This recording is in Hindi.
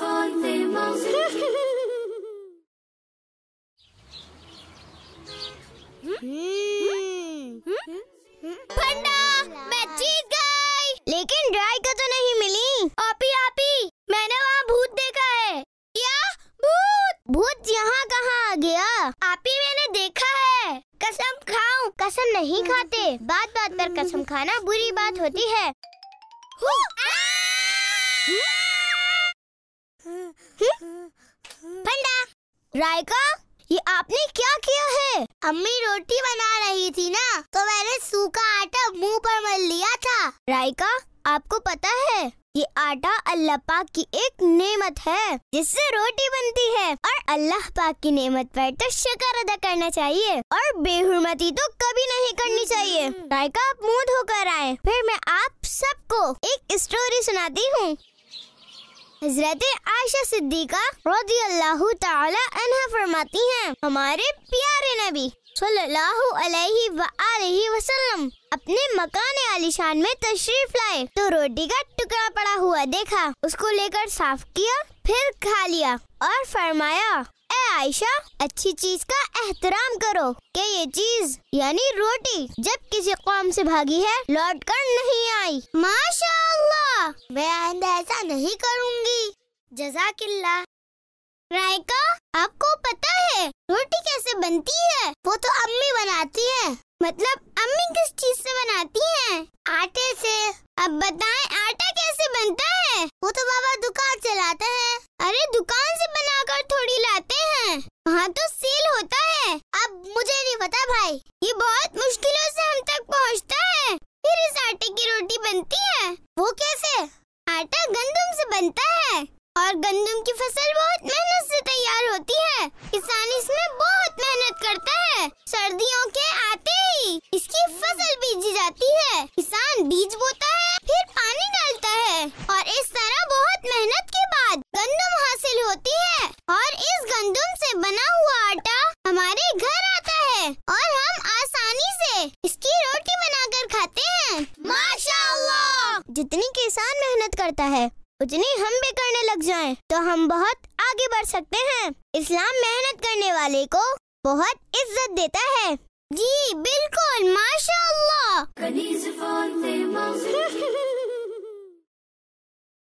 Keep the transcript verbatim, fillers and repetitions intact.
फंडा, मैं जीत गई। लेकिन ड्राई का तो नहीं मिली। आपी आपी, मैंने वहाँ भूत देखा है। क्या भूत? भूत यहाँ कहाँ आ गया? आपी मैंने देखा है। कसम खाऊं? कसम नहीं खाते। बात बात पर कसम खाना बुरी बात होती है। फंडा, रायका, ये आपने क्या किया है? अम्मी रोटी बना रही थी ना, तो मैंने सूखा आटा मुंह पर मल लिया था। रायका, आपको पता है ये आटा अल्लाह पाक की एक नेमत है जिससे रोटी बनती है, और अल्लाह पाक की नेमत पर तो शुक्र अदा करना चाहिए और बेहुरमती तो कभी नहीं करनी चाहिए। रायका, आप मुंह धोकर आए, फिर मैं आप सबको एक स्टोरी सुनाती हूँ। हज़रत आयशा सिद्दीका रज़ी अल्लाहु ताला अन्हा फरमाती हैं, हमारे प्यारे नबी सल्लल्लाहु अलैहि व आलिहि वसल्लम अपने मकान आलीशान में तशरीफ लाए तो रोटी का टुकड़ा पड़ा हुआ देखा, उसको लेकर साफ किया, फिर खा लिया और फरमाया, ए आयशा, अच्छी चीज का एहतराम करो कि ये चीज यानी रोटी जब किसी कौम से भागी है लौट कर नहीं आई। माशाअल्लाह, मैं आइंदा ऐसा नहीं करूँगी। जज़ाकिल्लाह। रायका, आपको पता है रोटी कैसे बनती है? वो तो अम्मी बनाती है। मतलब अम्मी किस चीज से बनाती हैं? आटे से। अब बताएं आटा कैसे बनता है? वो तो बाबा दुकान से लाते हैं। अरे दुकान से बनाकर थोड़ी लाते हैं, वहाँ तो सेल होता है। अब मुझे नहीं पता भाई, ये बहुत मुश्किलों से हम तक पहुँचता है, फिर इस आटे की रोटी बनती है। वो कैसे? आटा गंदम से बनता है और गंदम की फसल बहुत मेहनत से तैयार होती है। किसान इसमें बहुत मेहनत करता है। सर्दियों के आते ही इसकी फसल बीजी जाती है। किसान बीज बोता है, फिर पानी डालता है और इस तरह बहुत मेहनत के बाद गंदम हासिल होती है और इस गंदम से बना हुआ आटा हमारे घर आता है और हम आसानी से इसकी रोटी बनाकर खाते हैं। माशाअल्लाह। जितनी किसान मेहनत करता है उतनी हम भी करने लग जाएं, तो हम बहुत आगे बढ़ सकते हैं। इस्लाम मेहनत करने वाले को बहुत इज्जत देता है। जी बिल्कुल, माशाअल्लाह।